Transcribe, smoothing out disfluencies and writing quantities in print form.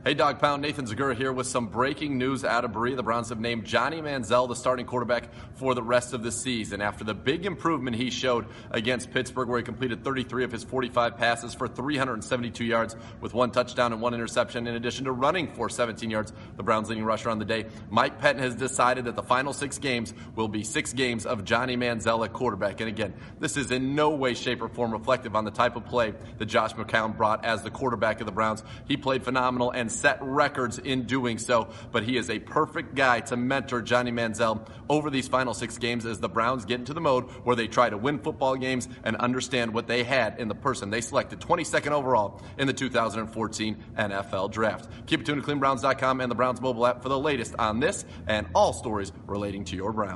Hey, Dog Pound, Nathan Zagura here with some breaking news out of Berea. The Browns have named Johnny Manziel the starting quarterback for the rest of the season. After the big improvement he showed against Pittsburgh, where he completed 33 of his 45 passes for 372 yards with 1 touchdown and 1 interception, in addition to running for 17 yards, the Browns' leading rusher on the day, Mike Pettine has decided that the final 6 games will be 6 games of Johnny Manziel at quarterback. And again, this is in no way, shape, or form reflective on the type of play that Josh McCown brought as the quarterback of the Browns. He played phenomenal and set records in doing so, but he is a perfect guy to mentor Johnny Manziel over these final 6 games as the Browns get into the mode where they try to win football games and understand what they had in the person they selected 22nd overall in the 2014 NFL Draft. Keep it tuned to CleanBrowns.com and the Browns mobile app for the latest on this and all stories relating to your Browns.